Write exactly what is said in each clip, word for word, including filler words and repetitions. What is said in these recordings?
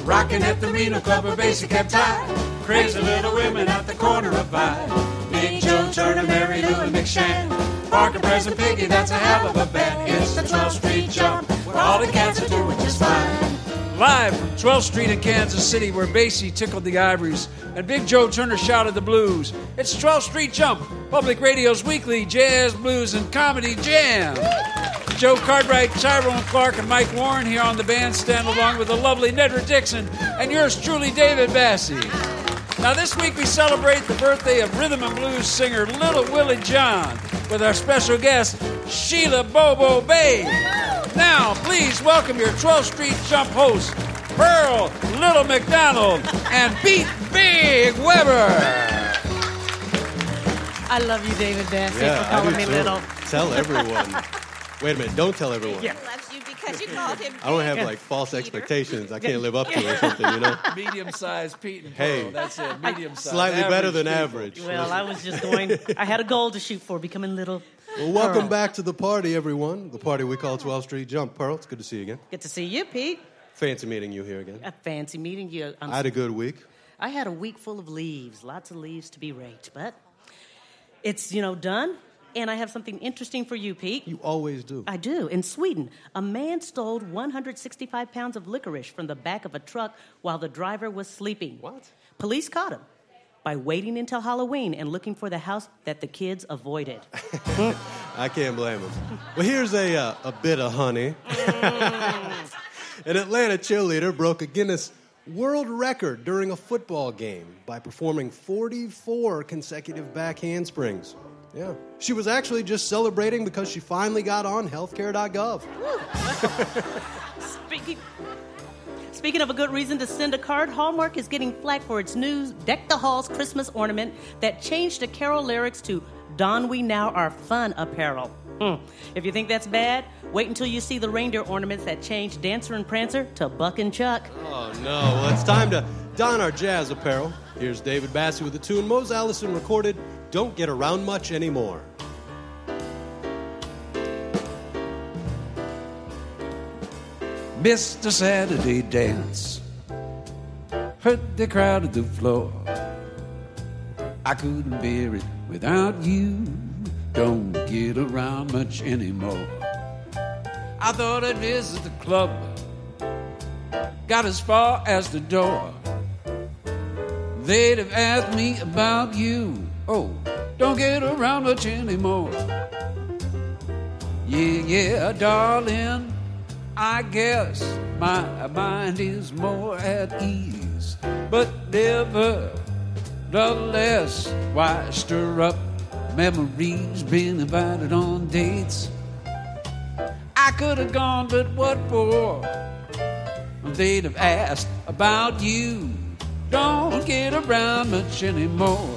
Rocking at the Reno Club where Basie kept tied. Crazy little women at the corner of Vine. Big Joe Turner, Mary Lou and McShann. Parker, Present Piggy, that's a hell of a band. It's the twelfth Street Jump, where all the cats are doing just fine. Live from twelfth Street in Kansas City, where Basie tickled the ivories and Big Joe Turner shouted the blues. It's twelfth Street Jump, Public Radio's weekly jazz, blues, and comedy jam. Joe Cartwright, Tyrone Clark, and Mike Warren here on the bandstand, along with the lovely Nedra Dixon and yours truly, David Basie. Now, this week we celebrate the birthday of rhythm and blues singer Little Willie John with our special guest, Sheila Bobo Bay. Now, please welcome your twelfth Street Jump hosts, Pearl Little McDonald and Pete Big Weber. I love you, David Basie, yeah, for calling I do me too. little. Tell everyone. Wait a minute, don't tell everyone. Yeah. He loves you because you called him I don't have Peter. like false expectations I can't live up to or something, you know? Medium-sized Pete and Hey. Pearl. That's it, medium-sized. Slightly better than people. average. Well, I was just going, I had a goal to shoot for, becoming little. Well, welcome Pearl. back to the party, everyone. The party we call twelfth Street Jump. Pearl, it's good to see you again. Good to see you, Pete. Fancy meeting you here again. A fancy meeting you. I'm I had a good week. I had a week full of leaves, lots of leaves to be raked, but it's, you know, done. And I have something interesting for you, Pete. You always do. I do. In Sweden, a man stole one hundred sixty-five pounds of licorice from the back of a truck while the driver was sleeping. What? Police caught him by waiting until Halloween and looking for the house that the kids avoided. I can't blame him. Well, here's a, uh, a bit of honey. An Atlanta cheerleader broke a Guinness World Record during a football game by performing forty-four consecutive back handsprings. Yeah. She was actually just celebrating because she finally got on healthcare dot gov. Speaking, speaking of a good reason to send a card, Hallmark is getting flack for its new Deck the Halls Christmas ornament that changed the carol lyrics to Don We Now Our Fun apparel. Hmm. If you think that's bad, wait until you see the reindeer ornaments that changed Dancer and Prancer to Buck and Chuck. Oh, no. Well, it's time to don our jazz apparel. Here's David Basie with the tune Mose Allison recorded, Don't Get Around Much Anymore. Mister Saturday Dance hurt the crowd at the floor. I couldn't bear it without you. Don't get around much anymore. I thought I'd visit the club, got as far as the door. They'd have asked me about you. Oh, don't get around much anymore. Yeah, yeah, darling, I guess my mind is more at ease. But nevertheless, why stir up memories? Been invited on dates. I could have gone, but what for? They'd have asked about you. Don't get around much anymore.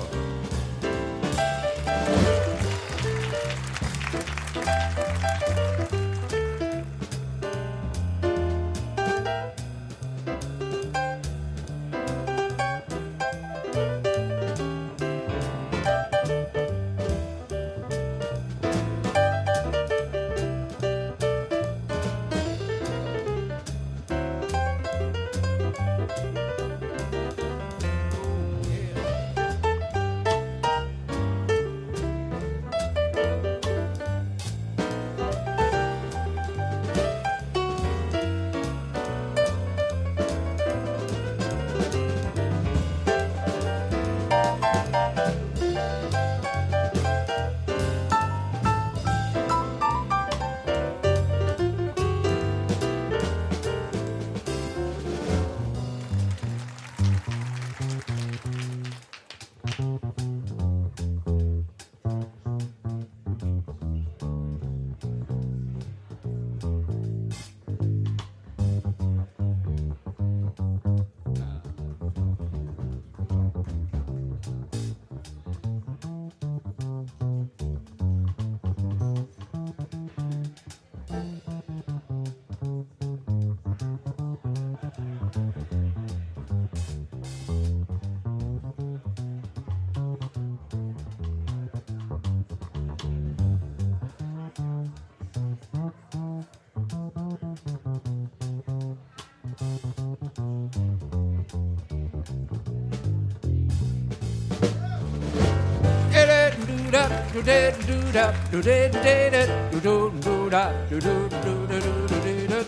do da do da do da da da do do do da do do do da do do da.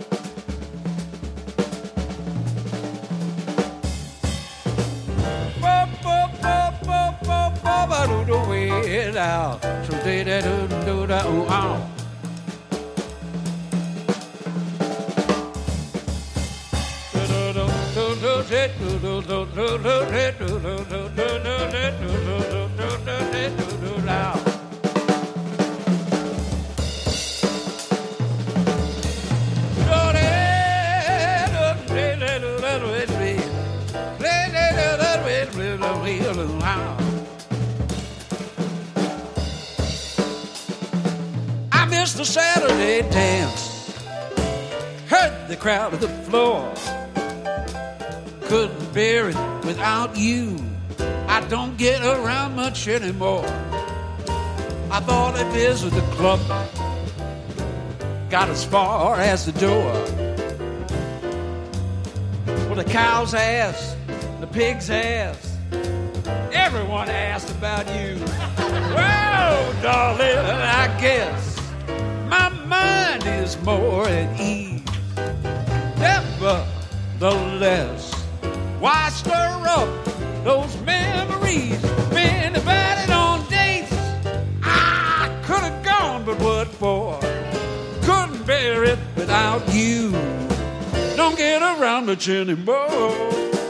Bo bo bo bo bo bo ba do do way down. So da da do do da ooh ah. I missed the Saturday dance, heard the crowd at the floor. Couldn't bear it without you. I don't get around much anymore. I thought I'd visit the club, got as far as the door. Well, the cow's ass, the pig's ass, everyone asked about you. Well, darling, I guess my mind is more at ease. Nevertheless, why stir up those memories? Been divided on dates. I could have gone, but what for? Couldn't bear it without you. Don't get around much anymore.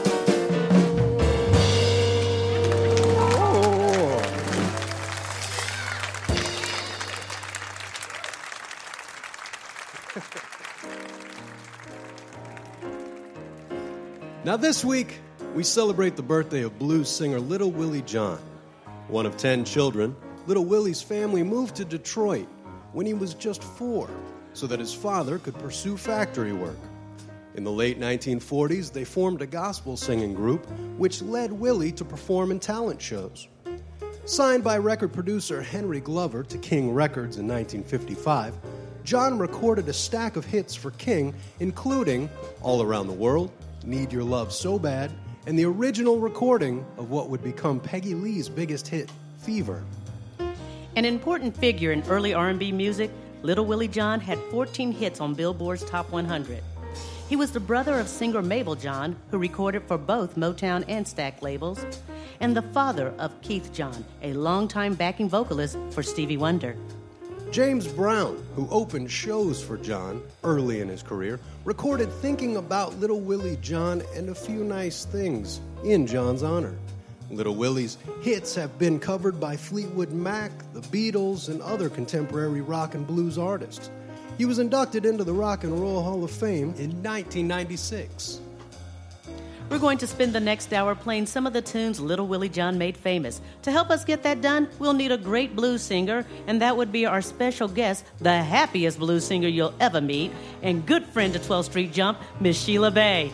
Now this week, we celebrate the birthday of blues singer Little Willie John. One of ten children, Little Willie's family moved to Detroit when he was just four so that his father could pursue factory work. In the late nineteen forties, they formed a gospel singing group which led Willie to perform in talent shows. Signed by record producer Henry Glover to King Records in nineteen fifty-five, John recorded a stack of hits for King, including All Around the World, Need Your Love So Bad, and the original recording of what would become Peggy Lee's biggest hit, Fever. An important figure in early R and B music, Little Willie John had fourteen hits on Billboard's Top one hundred. He was the brother of singer Mabel John, who recorded for both Motown and Stax labels, and the father of Keith John, a longtime backing vocalist for Stevie Wonder. James Brown, who opened shows for John early in his career, recorded Thinking About Little Willie John and a Few Nice Things in John's honor. Little Willie's hits have been covered by Fleetwood Mac, the Beatles, and other contemporary rock and blues artists. He was inducted into the Rock and Roll Hall of Fame in nineteen ninety-six. We're going to spend the next hour playing some of the tunes Little Willie John made famous. To help us get that done, we'll need a great blues singer, and that would be our special guest, the happiest blues singer you'll ever meet, and good friend to twelfth Street Jump, Miss Sheila Bay.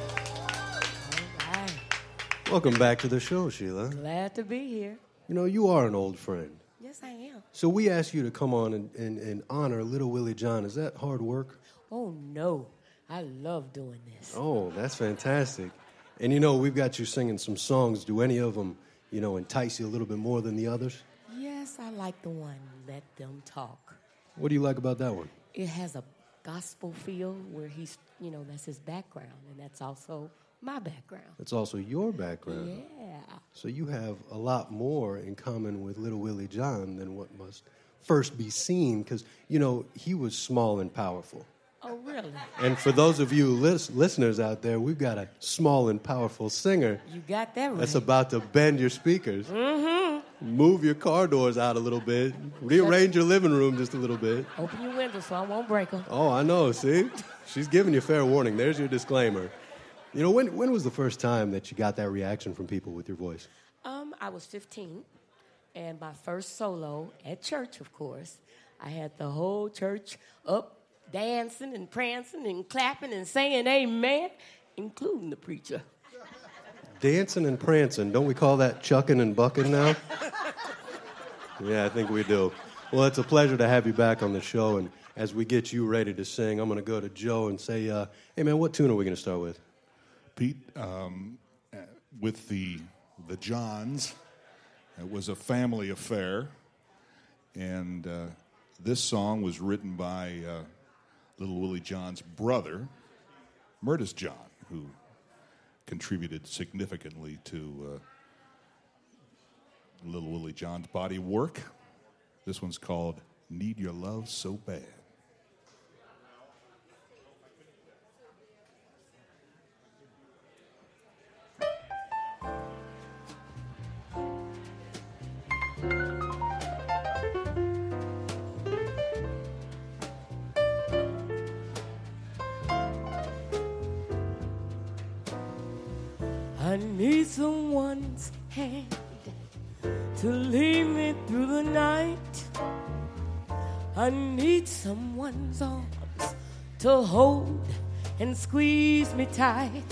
All right. Welcome back to the show, Sheila. Glad to be here. You know, you are an old friend. Yes, I am. So we asked you to come on and, and, and honor Little Willie John. Is that hard work? Oh, no. I love doing this. Oh, that's fantastic. And, you know, we've got you singing some songs. Do any of them, you know, entice you a little bit more than the others? Yes, I like the one, Let Them Talk. What do you like about that one? It has a gospel feel where he's, you know, that's his background, and that's also my background. It's also your background. Yeah. So you have a lot more in common with Little Willie John than what must first be seen, because, you know, he was small and powerful. Oh, really? And for those of you lis- listeners out there, we've got a small and powerful singer You got that right. that's about to bend your speakers, Mm-hmm. move your car doors out a little bit, rearrange your living room just a little bit. Open your windows so I won't break them. Oh, I know, see? She's giving you fair warning. There's your disclaimer. You know, when when was the first time that you got that reaction from people with your voice? Um, I was fifteen, and my first solo at church, of course. I had the whole church up, dancing and prancing and clapping and saying amen, including the preacher. Dancing and prancing. Don't we call that chucking and bucking now? Yeah, I think we do. Well, it's a pleasure to have you back on the show. And as we get you ready to sing, I'm going to go to Joe and say, uh, hey, man, what tune are we going to start with? Pete, um, with the the Johns, it was a family affair. And uh, this song was written by uh, Little Willie John's brother, Murtis John, who contributed significantly to uh, Little Willie John's body of work. This one's called Need Your Love So Bad. I need someone's hand to lead me through the night. I need someone's arms to hold and squeeze me tight.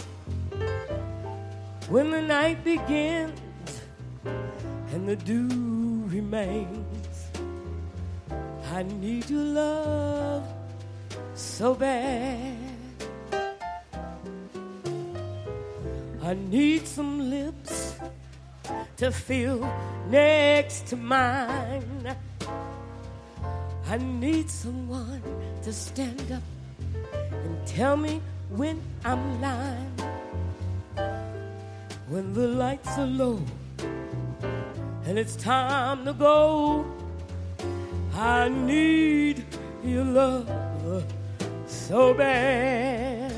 When the night begins and the dew remains, I need your love so bad. I need some lips to feel next to mine. I need someone to stand up and tell me when I'm lying. When the lights are low and it's time to go, I need your love so bad.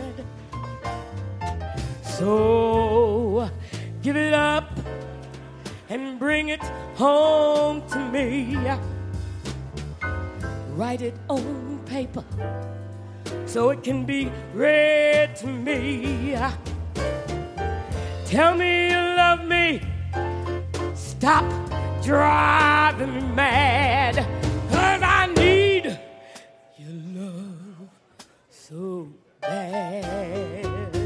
So give it up and bring it home to me. Write it on paper so it can be read to me. Tell me you love me. Stop driving me mad, 'cause I need your love so bad.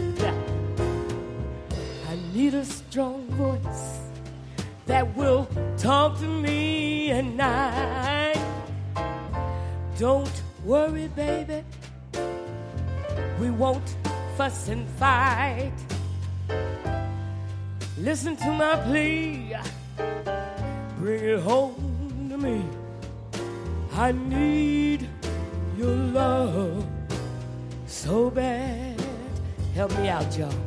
I need a strong voice that will talk to me at night. Don't worry, baby, we won't fuss and fight. Listen to my plea, bring it home to me. I need your love so bad. Help me out, y'all.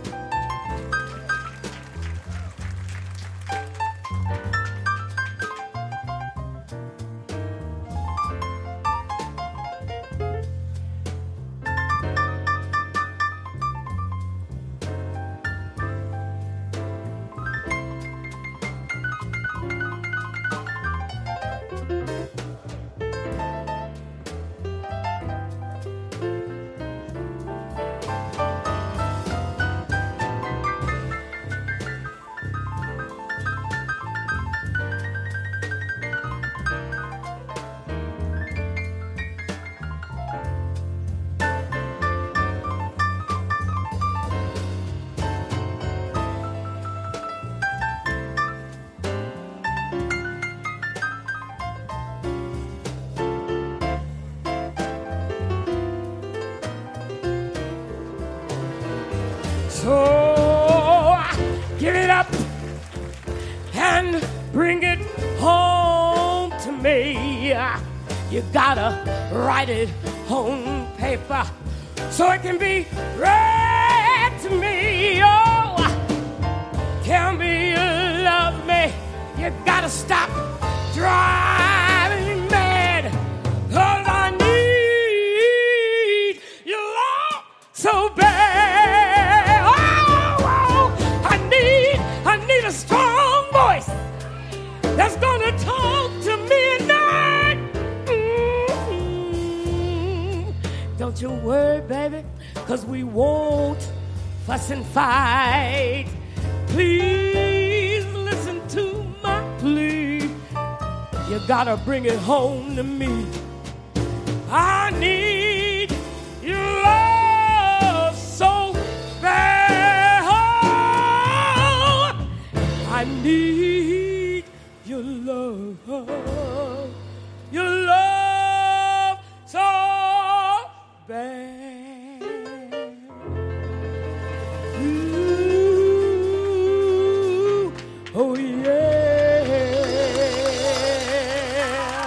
So give it up and bring it home to me. You gotta write it on paper so it can be read to me. Oh, tell me you love me. You gotta stop driving me mad, 'cause I need your love so bad. A strong voice that's gonna talk to me at night. Mm-hmm. Don't you worry, baby, 'cause we won't fuss and fight. Please listen to my plea. You gotta bring it home to me. I need your love so bad. I need your love, your love so bad. Ooh, oh yeah.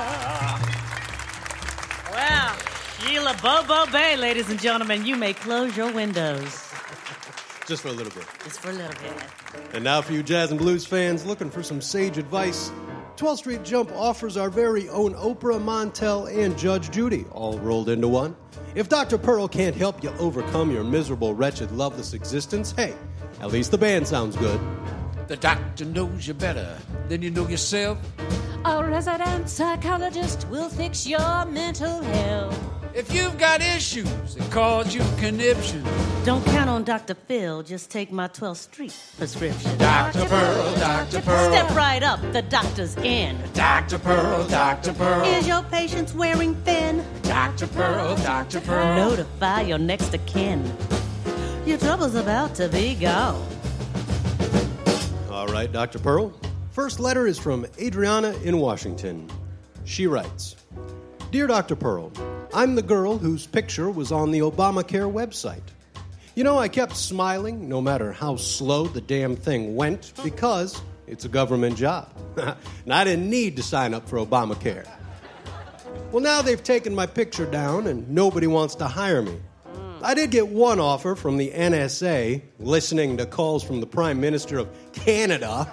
Sheila Bobo Bay, ladies and gentlemen. You may close your windows. Just for a little bit. Just for a little bit. And now for you jazz and blues fans looking for some sage advice, twelfth Street Jump offers our very own Oprah, Montel, and Judge Judy, all rolled into one. If Doctor Pearl can't help you overcome your miserable, wretched, loveless existence, hey, at least the band sounds good. The doctor knows you better than you know yourself. A resident psychologist will fix your mental health. If you've got issues that cause you conniption, Don't count on Doctor Phil, just take my twelfth Street prescription. Doctor Pearl, Doctor Pearl. Step right up, the doctor's in. Doctor Pearl, Doctor Pearl. Is your patient's wearing thin? Doctor Pearl, Doctor Pearl. Notify your next of kin. Your trouble's about to be gone. All right, Doctor Pearl. First letter is from Adriana in Washington. She writes, Dear Doctor Pearl, I'm the girl whose picture was on the Obamacare website. You know, I kept smiling no matter how slow the damn thing went because it's a government job. And I didn't need to sign up for Obamacare. Well, now they've taken my picture down and nobody wants to hire me. I did get one offer from the N S A, listening to calls from the Prime Minister of Canada.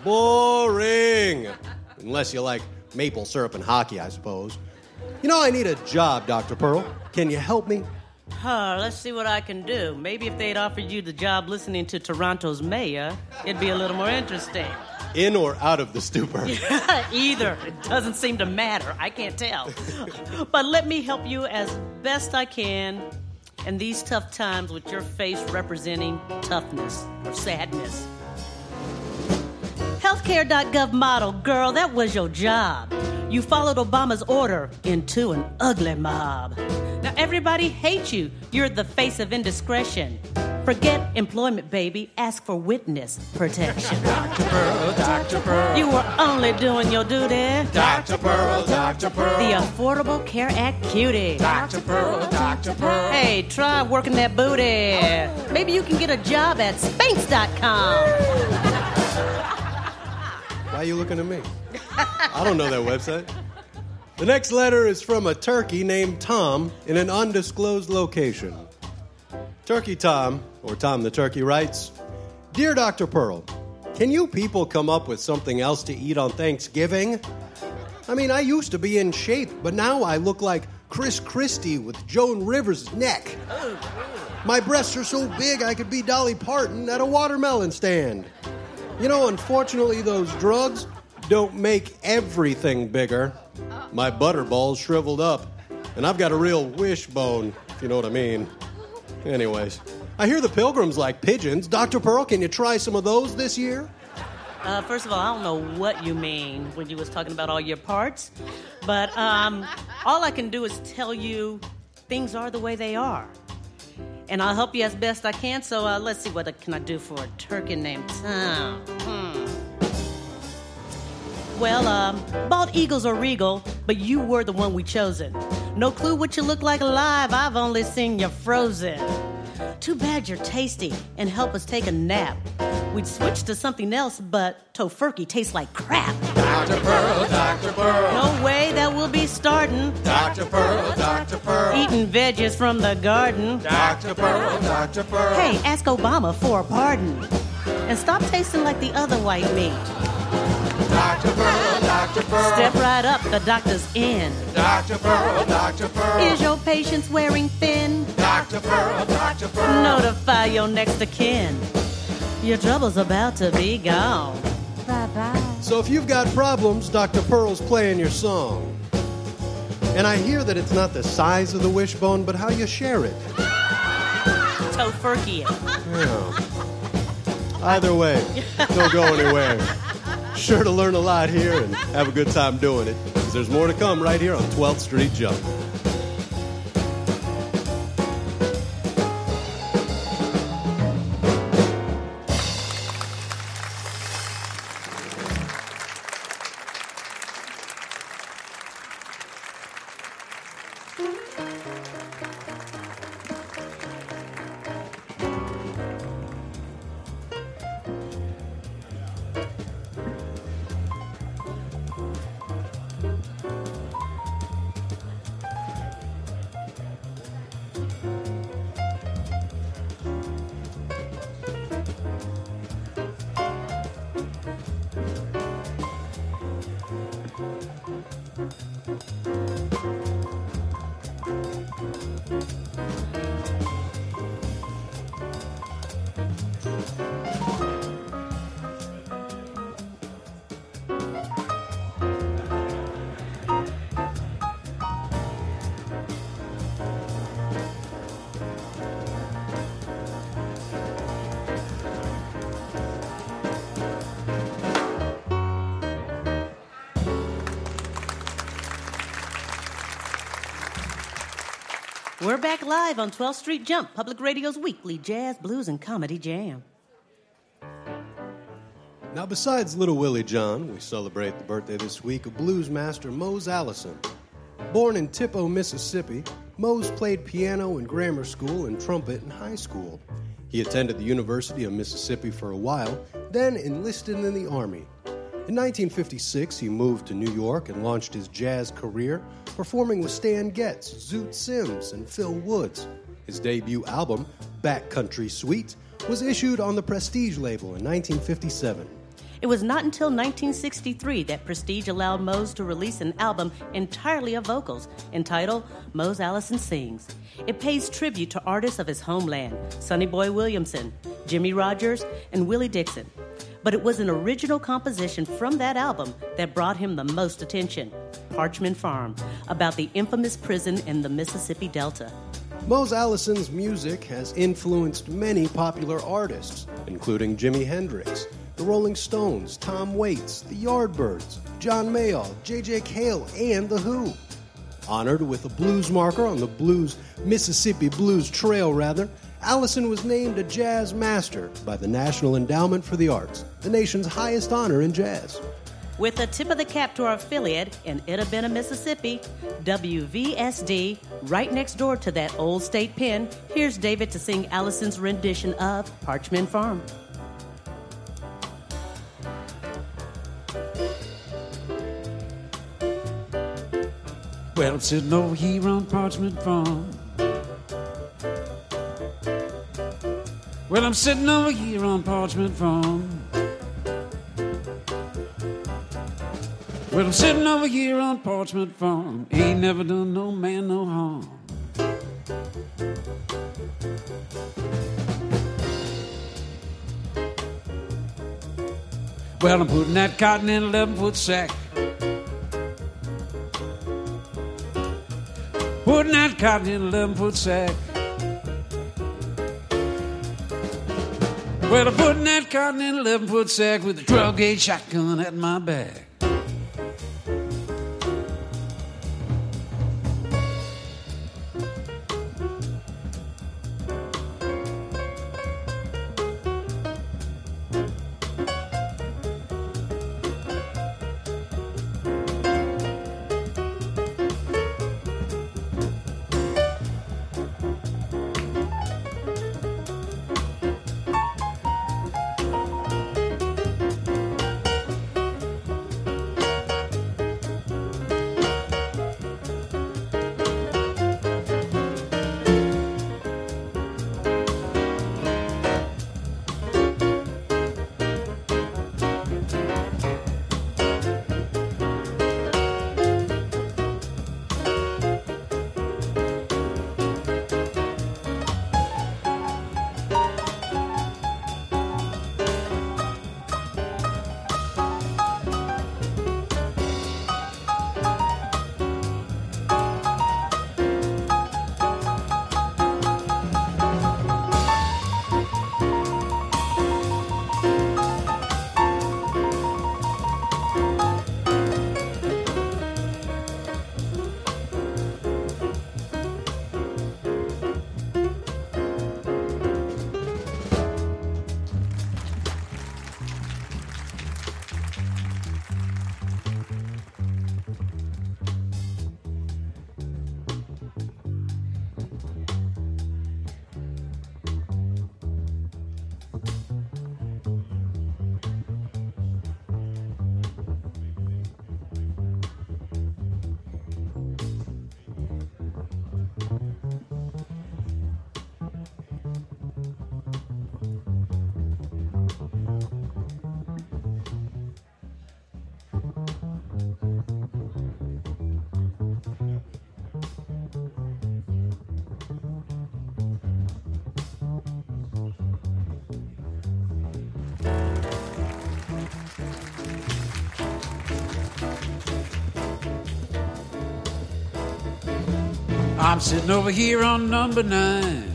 Boring. Unless you like maple syrup and hockey, I suppose. You know, I need a job, Doctor Pearl. Can you help me? Huh, let's see what I can do. Maybe if they'd offered you the job listening to Toronto's mayor, it'd be a little more interesting. In or out of the stupor? Either. It doesn't seem to matter. I can't tell. But let me help you as best I can in these tough times with your face representing toughness or sadness. healthcare dot gov model, girl, that was your job. You followed Obama's order into an ugly mob. Now everybody hates you. You're the face of indiscretion. Forget employment, baby. Ask for witness protection. Doctor Pearl, Doctor Pearl. You were only doing your duty. Doctor Pearl, Doctor Pearl. The Affordable Care Act cutie. Doctor Pearl, Doctor Pearl. Hey, try working that booty. Maybe you can get a job at Spanx dot com. Why are you looking at me? I don't know that website. The next letter is from a turkey named Tom in an undisclosed location. Turkey Tom, or Tom the Turkey, writes, Dear Doctor Pearl, can you people come up with something else to eat on Thanksgiving? I mean, I used to be in shape, but now I look like Chris Christie with Joan Rivers' neck. My breasts are so big I could be Dolly Parton at a watermelon stand. You know, unfortunately, those drugs don't make everything bigger. My butterball's shriveled up, and I've got a real wishbone, if you know what I mean. Anyways, I hear the pilgrims like pigeons. Doctor Pearl, can you try some of those this year? Uh, first of all, I don't know what you mean when you was talking about all your parts, but um, all I can do is tell you things are the way they are. And I'll help you as best I can, so uh, let's see, what can I do for a turkey named Tom? Hmm. Well, um, bald eagles are regal, but you were the one we chosen. No clue what you look like alive, I've only seen you frozen. Too bad you're tasty and help us take a nap. We'd switch to something else, but tofurkey tastes like crap. Doctor Pearl, Doctor Pearl. No way that we'll be starting. Doctor Pearl, Doctor Pearl. Eating veggies from the garden. Doctor Pearl, Doctor Pearl. Hey, ask Obama for a pardon. And stop tasting like the other white meat. Doctor Pearl, Doctor Pearl. Step right up, the doctor's in. Doctor Pearl, Doctor Pearl. Is your patient's wearing thin? Doctor Pearl, Doctor Pearl. Notify your next of kin. Your trouble's about to be gone. Bye-bye. So if you've got problems, Doctor Pearl's playing your song. And I hear that it's not the size of the wishbone, but how you share it. Tofurkey it. Yeah. Either way, don't go anywhere. Sure to learn a lot here and have a good time doing it, because there's more to come right here on twelfth Street Jump. We're back live on twelfth Street Jump, Public Radio's weekly jazz, blues, and comedy jam. Now, besides Little Willie John, we celebrate the birthday this week of blues master Mose Allison. Born in Tippo, Mississippi, Mose played piano in grammar school and trumpet in high school. He attended the University of Mississippi for a while, then enlisted in the Army. In nineteen fifty-six, he moved to New York and launched his jazz career, performing with Stan Getz, Zoot Sims, and Phil Woods. His debut album, Backcountry Suite, was issued on the Prestige label in nineteen fifty-seven. It was not until nineteen sixty-three that Prestige allowed Mose to release an album entirely of vocals, entitled Mose Allison Sings. It pays tribute to artists of his homeland, Sonny Boy Williamson, Jimmy Rogers, and Willie Dixon. But it was an original composition from that album that brought him the most attention, Parchman Farm, about the infamous prison in the Mississippi Delta. Mose Allison's music has influenced many popular artists, including Jimi Hendrix, the Rolling Stones, Tom Waits, the Yardbirds, John Mayall, J J. Cale, and The Who. Honored with a blues marker on the Blues Mississippi Blues Trail, rather, Allison was named a Jazz Master by the National Endowment for the Arts, the nation's highest honor in jazz. With a tip of the cap to our affiliate in Itta-Bena, Mississippi, W V S D, right next door to that old state pen, here's David to sing Allison's rendition of Parchman Farm. Well, I'm sitting over here on Parchman Farm. Well, I'm sitting over here on Parchman Farm. Well, I'm sitting over here on Parchman Farm. Ain't never done no man no harm. Well, I'm putting that cotton in an eleven-foot sack. Putting that cotton in an eleven-foot sack. Well, I'm putting that cotton in an eleven-foot sack with a twelve-gauge shotgun at my back. I'm sitting over here on number nine.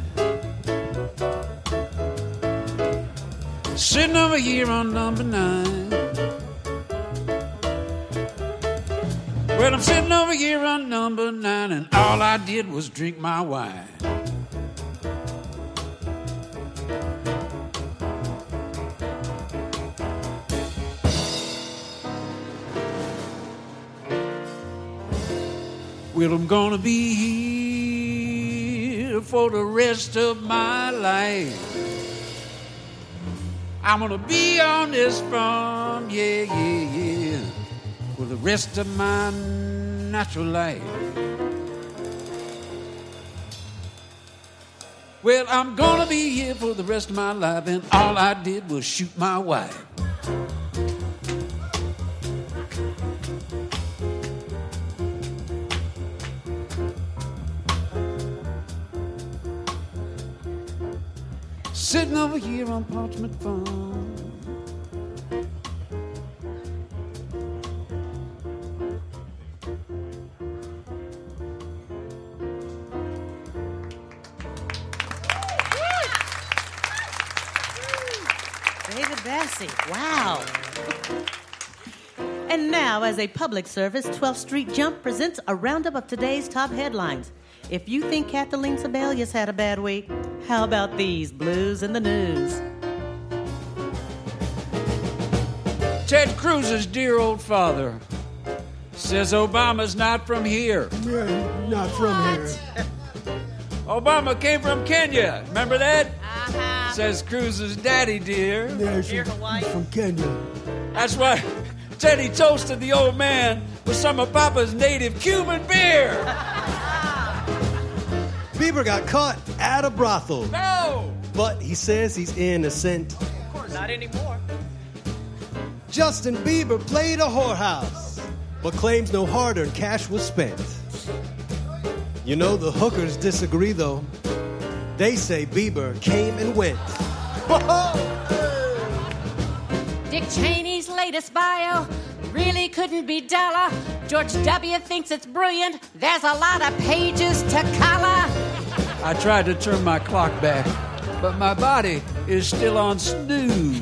Sitting over here on number nine. Well, I'm sitting over here on number nine, and all I did was drink my wine. Well, I'm gonna be here for the rest of my life. I'm gonna be on this farm, yeah, yeah, yeah, for the rest of my natural life. Well, I'm gonna be here for the rest of my life, and all I did was shoot my wife. Sitting over here on Parchment Farm. David Bassey, wow. And now, as a public service, twelfth Street Jump presents a roundup of today's top headlines. If you think Kathleen Sebelius had a bad week, how about these blues in the news? Ted Cruz's dear old father says Obama's not from here. Yeah, not from here. Obama came from Kenya. Remember that? Uh-huh. Says Cruz's daddy dear. Yeah, she's from Kenya. That's why Teddy toasted the old man with some of Papa's native Cuban beer. Bieber got caught at a brothel. No! But he says he's innocent. Of course, not anymore. Justin Bieber played a whorehouse, but claims no hard-earned cash was spent. You know, the hookers disagree, though. They say Bieber came and went. Dick Cheney's latest bio really couldn't be duller. George W. thinks it's brilliant. There's a lot of pages to color. I tried to turn my clock back, but my body is still on snooze.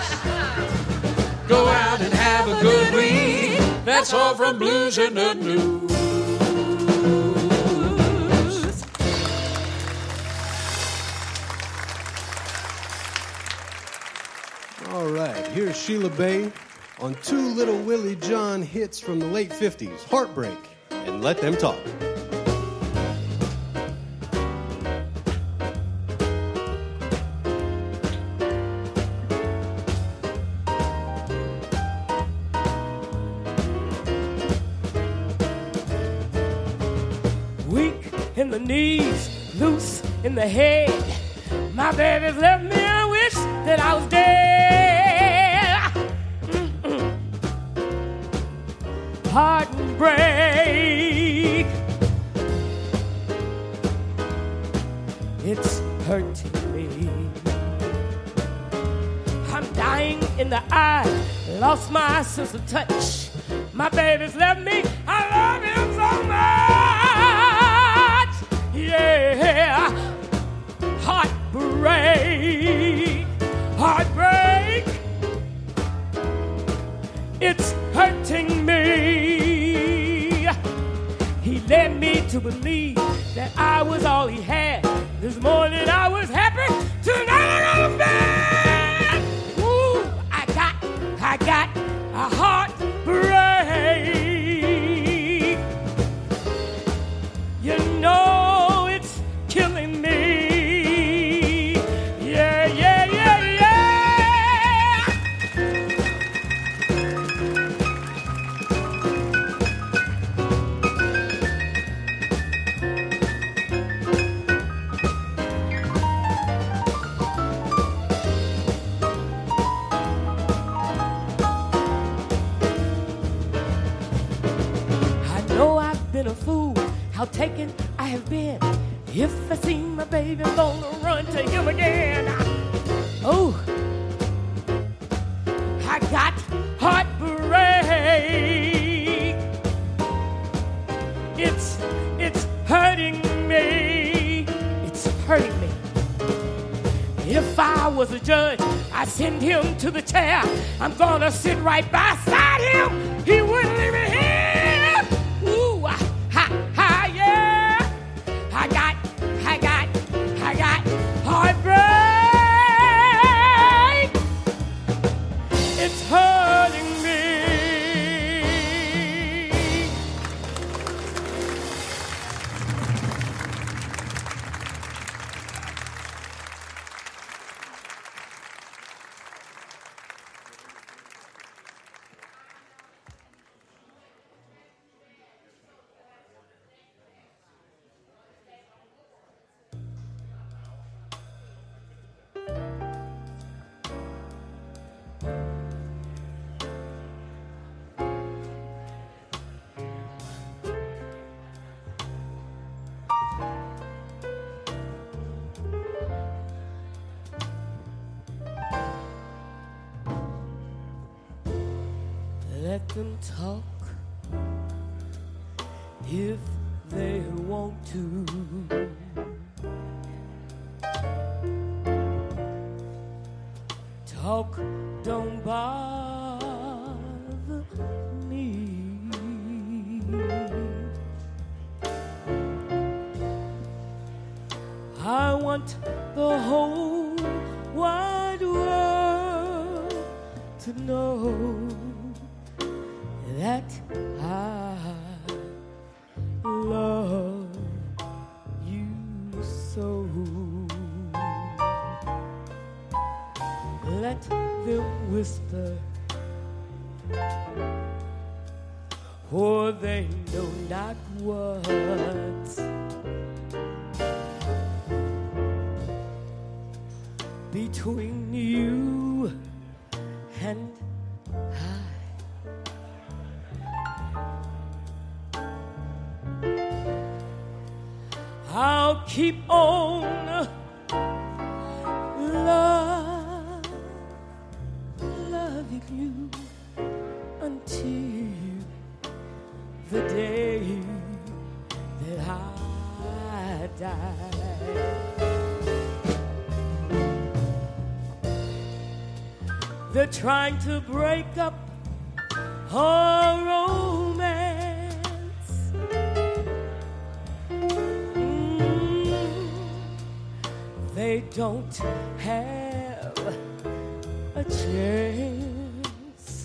Go out and have a good week. That's all from Blues in the News. All right, here's Sheila Bay on two Little Willie John hits from the late fifties, Heartbreak and Let Them Talk. Weak in the knees, loose in the head. My baby's left me, I wish that I was dead. Mm-mm. Heartbreak, it's hurting me. I'm dying in the eye, lost my sense of touch. My baby's left me, I love him so much. Yeah, heartbreak, heartbreak, it's hurting me. He led me to believe that I was all he had. This morning I was happy, tonight I'm bad. Ooh, I got, I got a heartbreak. You know it's killing me. Yeah, yeah, yeah, yeah. I know I've been a fool, how taken I have been. If I see my baby, I'm gonna run to him again. Oh, I got heartbreak. It's, it's hurting me. It's hurting me. If I was a judge, I'd send him to the chair. I'm gonna sit right beside him. He wouldn't leave me here. Ooh. let them talk if they want to. Talk don't bother me. I want the whole wide world to know that I love you so. Let them whisper, for they know not what between you and I'll keep on love, loving you until the day that I die. They're trying to break up our romance. Mm, they don't have a chance.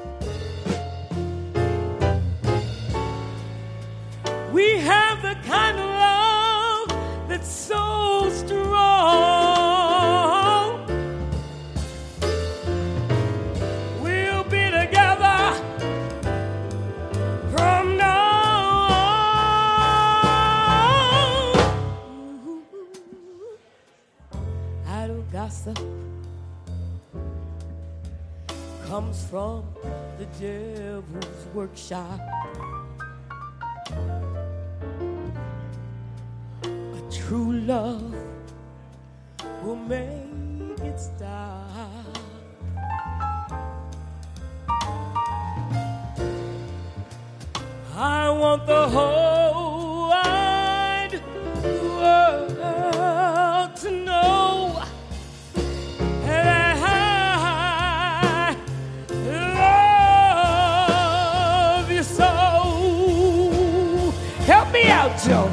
We have the kind of love that's so strong. We'll be together from now on. Idle gossip comes from the devil's workshop. True love will make it stop. I want the whole wide world to know that I love you so. Help me out, Joe.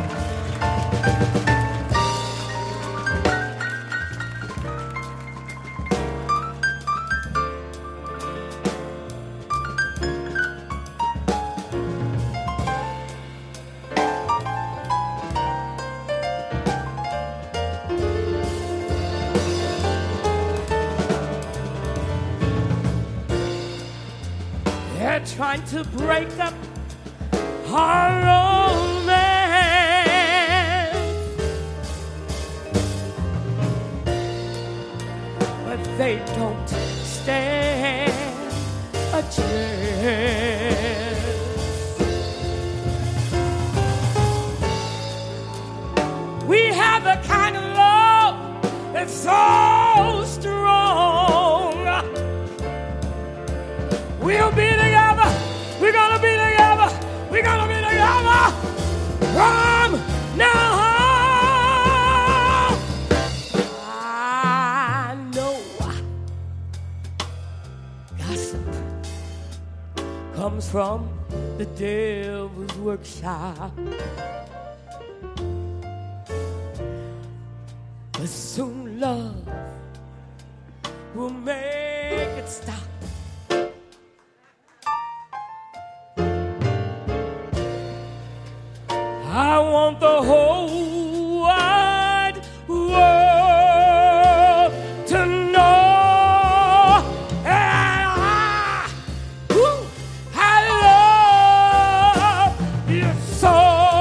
Trying to break up our romance, but they don't stand a chance. We have the kind of love that's so strong. We'll be together. We're gonna be together. We're gonna be together from now on. I know gossip comes from the devil's workshop, but soon love will make it stop. I want the whole wide world to know that I, woo, I love you so.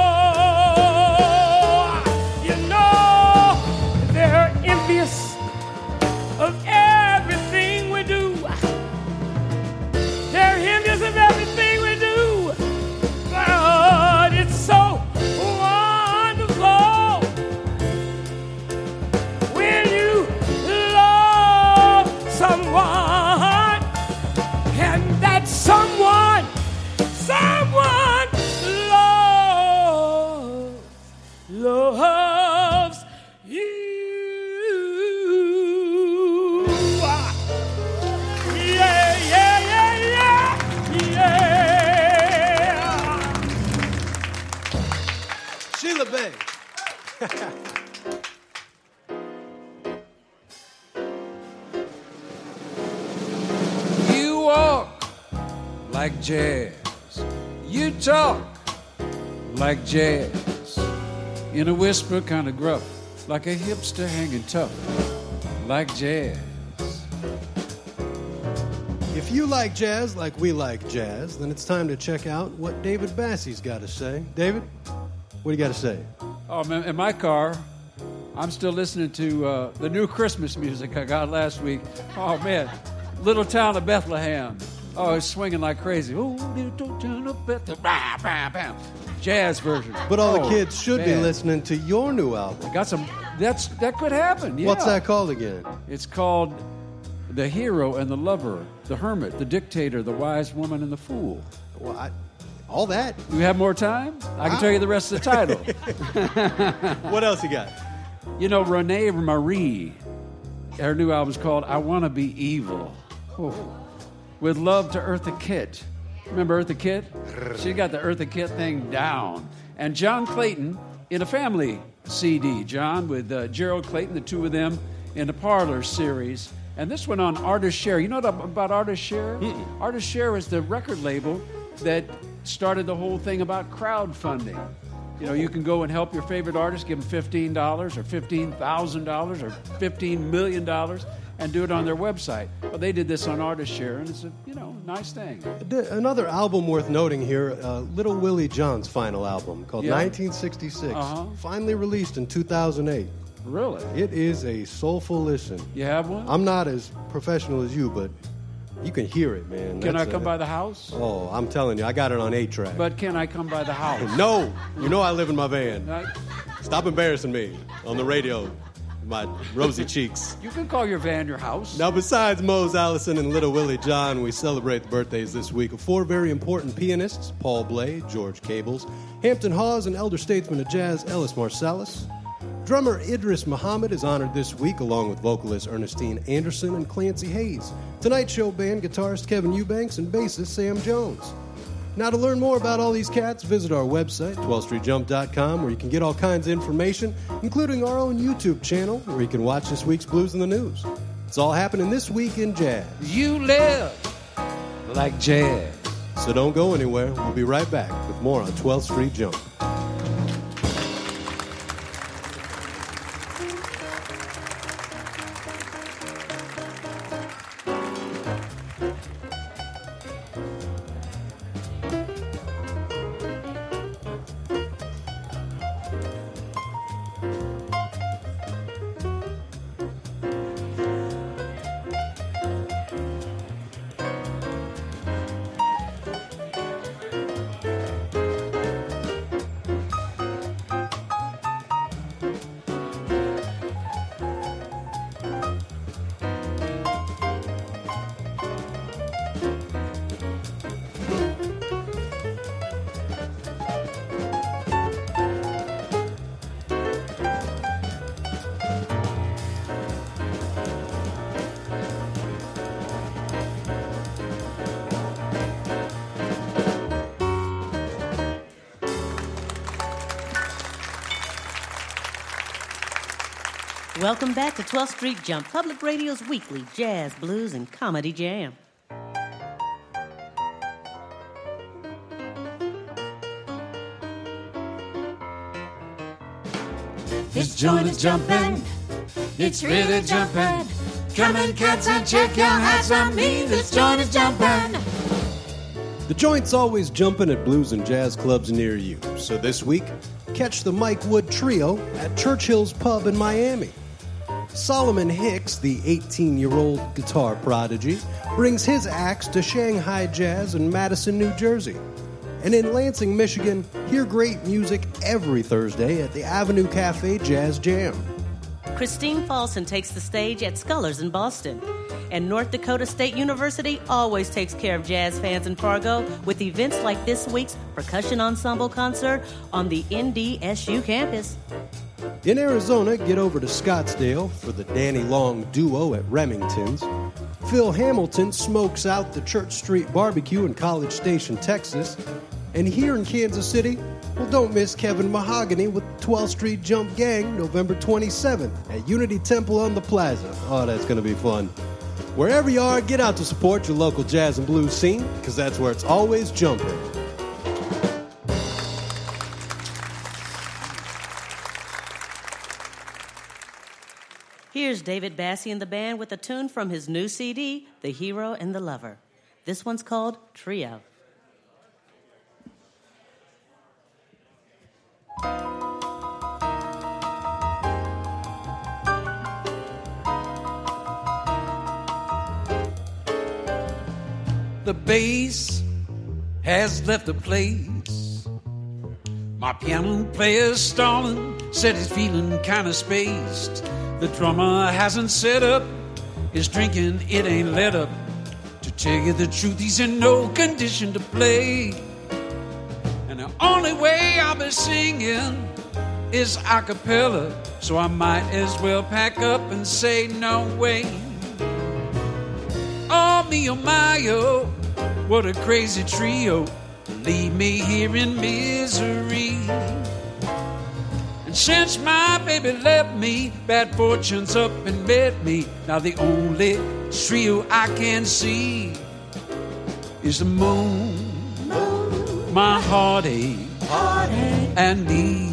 You know they're envious of everything we do. You walk like jazz. You talk like jazz. In a whisper, kind of gruff, like a hipster hanging tough, like jazz. If you like jazz like we like jazz, then it's time to check out what David Bassey's got to say. David, what do you got to say? Oh, man, in my car, I'm still listening to uh, the new Christmas music I got last week. Oh, man, Little Town of Bethlehem. Oh, it's swinging like crazy. Oh, little town of Bethlehem. Bam, bam, bam. Jazz version. But all oh, the kids should man. be listening to your new album. Got some. That's that could happen. Yeah. What's that called again? It's called The Hero and the Lover, The Hermit, The Dictator, The Wise Woman, and the Fool. Well, I, all that. Do we have more time? I can tell you the rest of the title. What else you got? You know, Renee Marie, her new album's called I Wanna Be Evil. Oh. With love to Eartha Kitt. Remember Eartha Kitt? She got the Eartha Kitt thing down. And John Clayton in a family C D. John with uh, Gerald Clayton, the two of them in the Parlor series. And this one on Artist Share. You know what about Artist Share? Mm-mm. Artist Share is the record label that started the whole thing about crowdfunding. You know, you can go and help your favorite artist, give them fifteen dollars or fifteen thousand dollars or fifteen million dollars and do it on their website. Well, they did this on Artist Share, and it's a, you know, nice thing. Another album worth noting here, uh, Little Willie John's final album called Yeah. nineteen sixty-six, Uh-huh. finally released in two thousand eight. Really? It is a soulful listen. You have one? I'm not as professional as you, but you can hear it, man. Can That's I come a- by the house? Oh, I'm telling you, I got it on eight track. But can I come by the house? No, you know I live in my van. I- Stop embarrassing me on the radio, my rosy cheeks. you can call your van your house. Now, besides Mose Allison and Little Willie John, we celebrate the birthdays this week of four very important pianists, Paul Bley, George Cables, Hampton Hawes, and elder statesman of jazz, Ellis Marsalis. Drummer Idris Muhammad is honored this week, along with vocalist Ernestine Anderson and Clancy Hayes. Tonight Show band guitarist Kevin Eubanks and bassist Sam Jones. Now, to learn more about all these cats, visit our website, twelfth street jump dot com, where you can get all kinds of information, including our own YouTube channel, where you can watch this week's Blues in the News. It's all happening this week in jazz. You live like jazz. So don't go anywhere. We'll be right back with more on twelfth street Jump. Welcome back to twelfth street Jump, Public Radio's weekly jazz, blues, and comedy jam. This joint is jumping, it's really jumping. Come on, cats, and check your hats on me. This joint is jumping. The joint's always jumping at blues and jazz clubs near you. So this week, catch the Mike Wood Trio at Churchill's Pub in Miami. Solomon Hicks, the eighteen-year-old guitar prodigy, brings his axe to Shanghai Jazz in Madison, New Jersey. And in Lansing, Michigan, hear great music every Thursday at the Avenue Cafe Jazz Jam. Christine Falson takes the stage at Scullers in Boston. And North Dakota State University always takes care of jazz fans in Fargo with events like this week's Percussion Ensemble concert on the N D S U campus. In Arizona, get over to Scottsdale for the Danny Long Duo at Remington's. Phil Hamilton smokes out the Church Street Barbecue in College Station, Texas. And here in Kansas City, Well, don't miss Kevin Mahogany with twelfth Street Jump Gang November twenty-seventh at Unity Temple on the Plaza. Oh, that's going to be fun. Wherever you are, get out to support your local jazz and blues scene, because that's where it's always jumping. Here's David Bassie and the band with a tune from his new C D, The Hero and the Lover. This one's called Trio. The bass has left the place. My piano player's stalling, said he's feeling kind of spaced. The drummer hasn't set up, his drinking, it ain't let up. To tell you the truth, he's in no condition to play. And the only way I'll be singing is a cappella, so I might as well pack up and say no way. Oh, me, oh, my, oh, what a crazy trio. Leave me here in misery. And since my baby left me, bad fortune's up and met me. Now the only trio I can see is the moon, moon. My heartache, heartache. And me.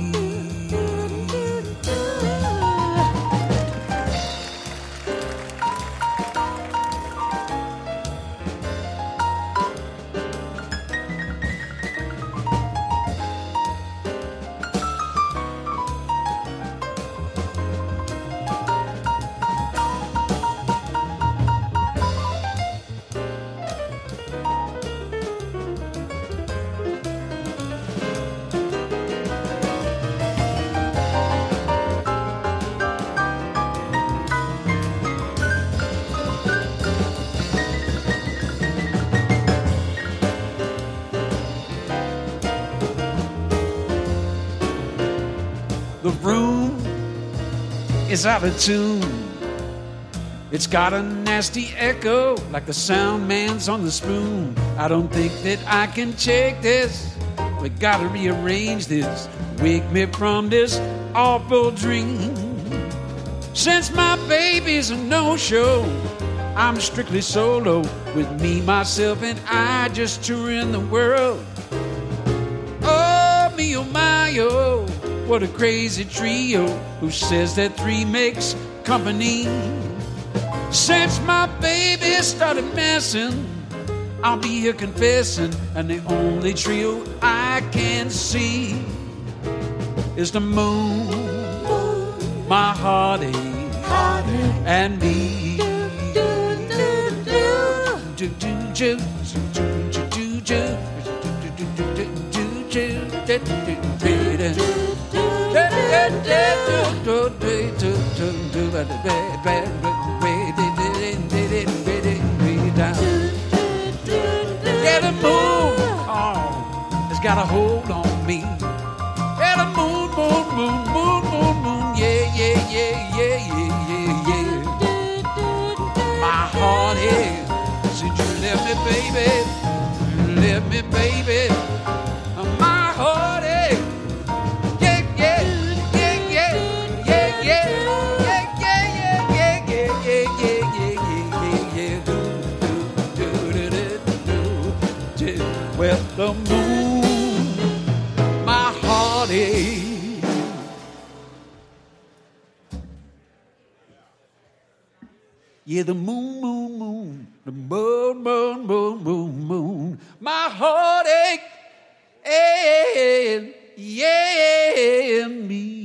The room is out of tune. It's got a nasty echo like the sound man's on the spoon. I don't think that I can take this. We gotta rearrange this. Wake me from this awful dream. Since my baby's a no-show, I'm strictly solo. With me, myself, and I just touring the world. Oh, me, oh, my, oh. What a crazy trio. Who says that three makes company? Since my baby started messing, I'll be here confessing, and the only trio I can see is the moon, moon. My heartache, heartache. And me. Do, do, do, do, do, do, do, do, do, do, do. Yeah, the moon, oh, has got a hold on me. Yeah, the moon, moon, moon, moon, moon, moon. Yeah, yeah, yeah, yeah, yeah, yeah, yeah. My heart is, since you left me, baby, you left me, baby. My heart is. Well, the moon, my heartache. Yeah, the moon, moon, moon, the moon, moon, moon, moon, moon, my heartache, and yeah, me.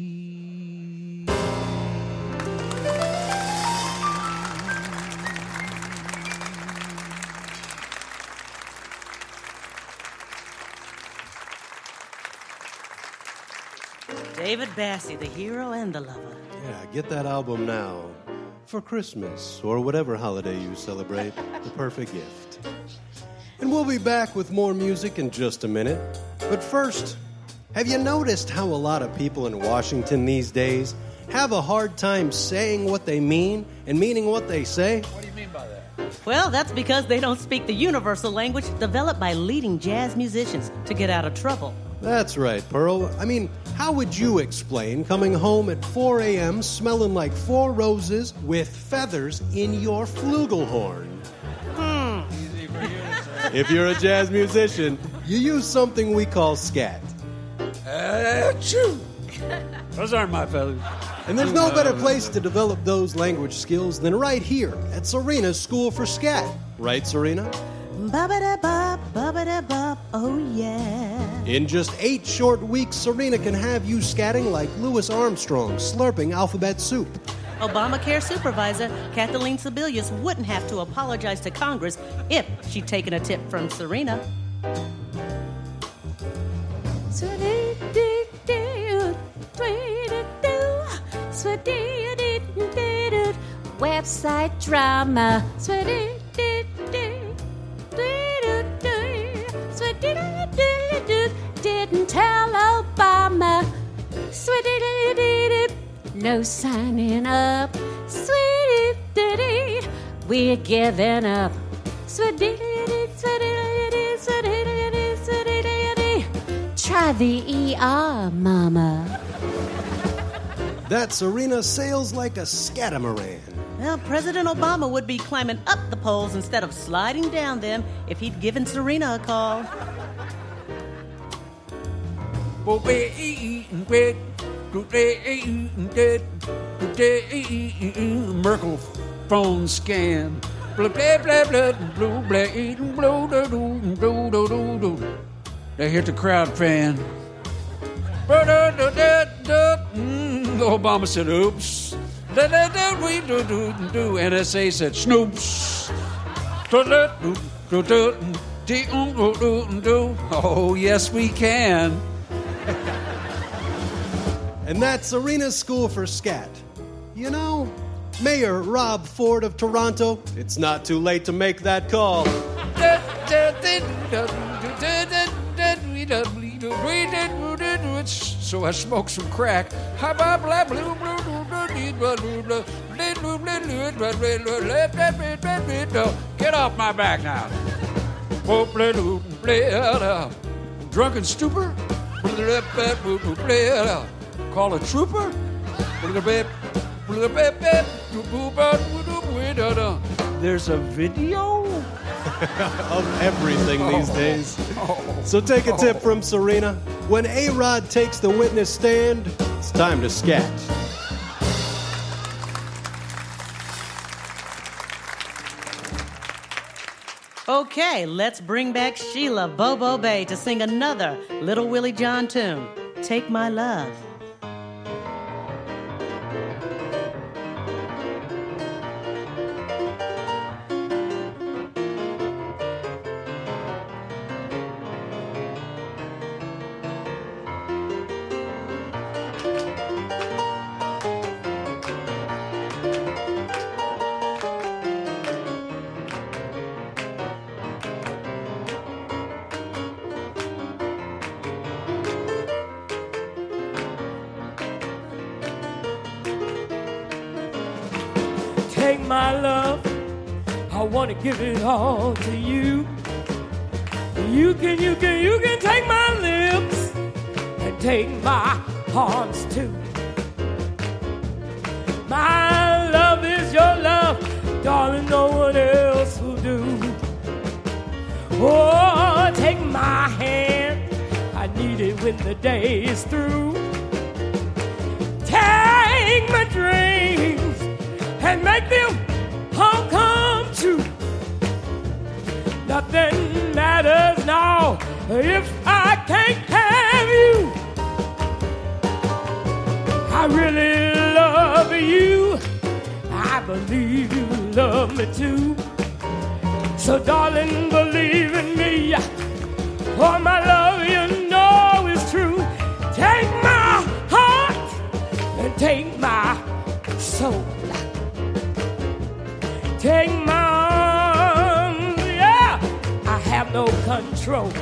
David Bassie, The Hero and the Lover. Yeah, get that album now. For Christmas or whatever holiday you celebrate, the perfect gift. And we'll be back with more music in just a minute. But first, have you noticed how a lot of people in Washington these days have a hard time saying what they mean and meaning what they say? What do you mean by that? Well, that's because they don't speak the universal language developed by leading jazz musicians to get out of trouble. That's right, Pearl. I mean, how would you explain coming home at four a.m. smelling like four roses with feathers in your flugelhorn? Hmm. If you're a jazz musician, you use something we call scat. Achoo! Those aren't my feathers. And there's no better place to develop those language skills than right here at Serena's School for Scat. Right, Serena? Ba-ba-da-bop, ba-ba-da-bop, oh yeah. In just eight short weeks, Serena can have you scatting like Louis Armstrong slurping alphabet soup. Obamacare supervisor Kathleen Sebelius wouldn't have to apologize to Congress if she'd taken a tip from Serena. Website drama. Didn't tell Obama. No signing up. We're giving up. Try the E R, mama. That Serena sails like a scatamaran. Well, President Obama would be climbing up the poles instead of sliding down them if he'd given Serena a call. Merkel phone scan. Blah, blah, blah, blah, blah, blah, blah, blah, blah, blah, blah. They hit the crowd fan. Obama said, oops. N S A said, snoops. Oh, yes, we can. And that's Serena's School for Scat. You know, Mayor Rob Ford of Toronto, it's not too late to make that call. So I smoked some crack. Get off my back now. Drunken stupor. Call a trooper. There's a video of everything these days. So take a tip from Serena. When A-Rod takes the witness stand, it's time to scat. Okay, let's bring back Sheila Bobo Bay to sing another Little Willie John tune, Take My Love. Take my love, I want to give it all to you. You can, you can, you can take my lips and take my arms too. My love is your love, darling, no one else will do. Oh, take my hand, I need it when the day is through. Take my dreams and make them all come true. Nothing matters now if I can't have you. I really love you. I believe you love me too. So darling, believe in me. For my love you know is true. Take my heart and take my soul. Take my arms, yeah, I have no control.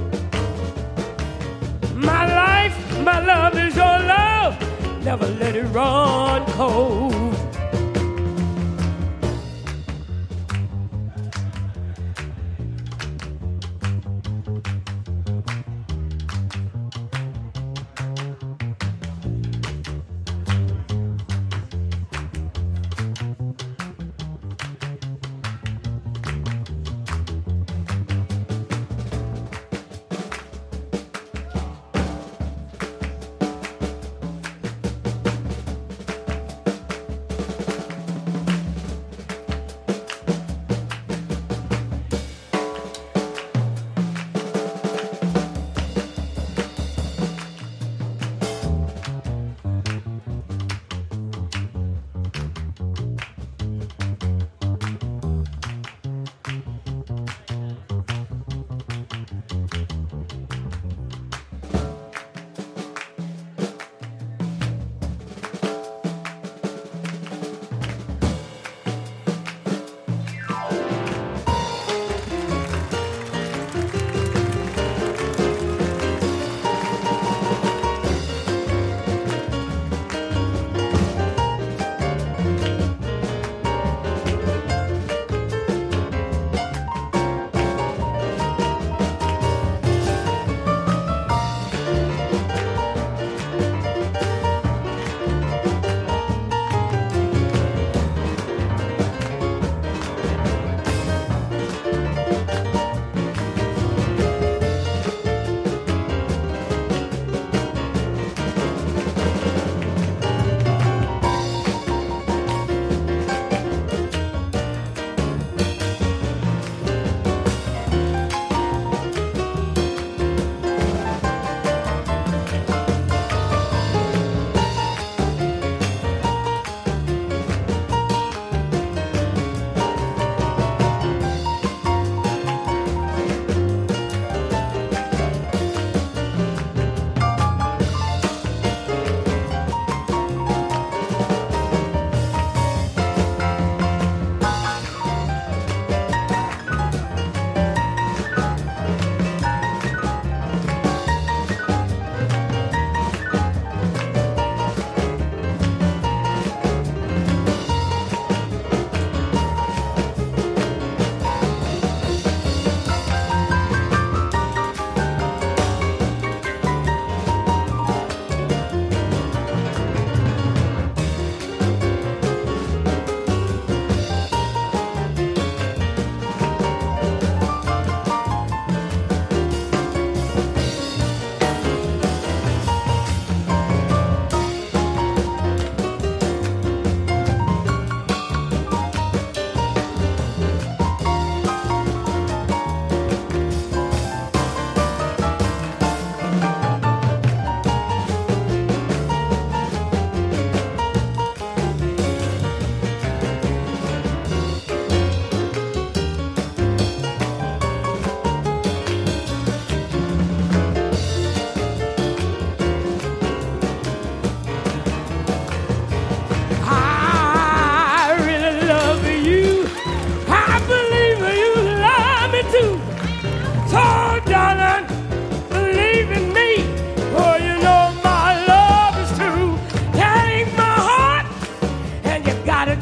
My life, my love is your love. Never let it run cold.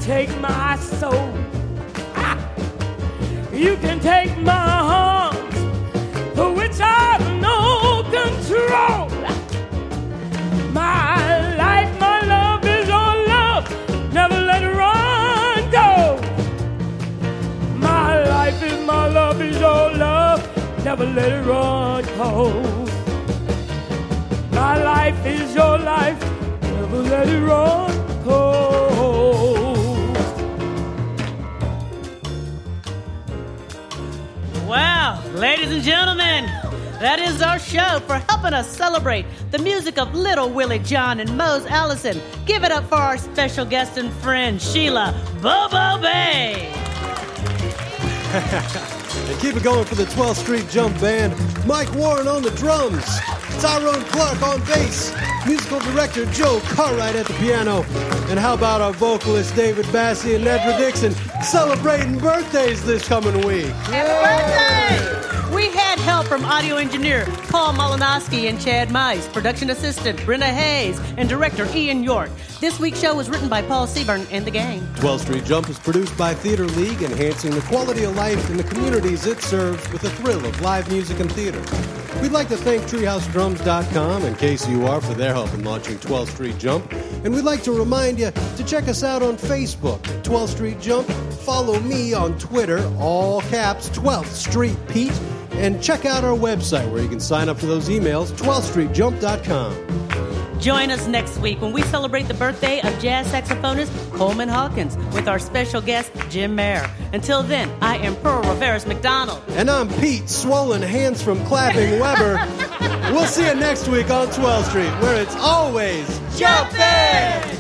take my soul. Ah. You can take my heart, for which I've no control. My life, my love is your love. Never let it run go. My life is my love is your love. Never let it run cold. My life is your life. Never let it run cold. Wow, ladies and gentlemen, that is our show. For helping us celebrate the music of Little Willie John and Mose Allison, give it up for our special guest and friend, Sheila Bobo Bay. And keep it going for the twelfth Street Jump Band. Mike Warren on the drums. Tyrone Clark on bass. Musical director Joe Cartwright at the piano. And how about our vocalist David Bassie and Nedra Dixon celebrating birthdays this coming week? Happy birthday! We had help from audio engineer Paul Malinowski and Chad Mice, production assistant Brenda Hayes, and director Ian York. This week's show was written by Paul Seaburn and the gang. twelfth Street Jump is produced by Theater League, enhancing the quality of life in the communities it serves with the thrill of live music and theater. We'd like to thank treehouse drums dot com and K C U R for their help in launching twelfth Street Jump. And we'd like to remind you to check us out on Facebook, twelfth Street Jump. Follow me on Twitter, all caps, twelfth Street Pete. And check out our website where you can sign up for those emails, twelfth street jump dot com. Join us next week when we celebrate the birthday of jazz saxophonist Coleman Hawkins with our special guest, Jim Mayer. Until then, I am Pearl Rivera McDonald. And I'm Pete, swollen hands from clapping Weber. We'll see you next week on twelfth Street, where it's always jumping!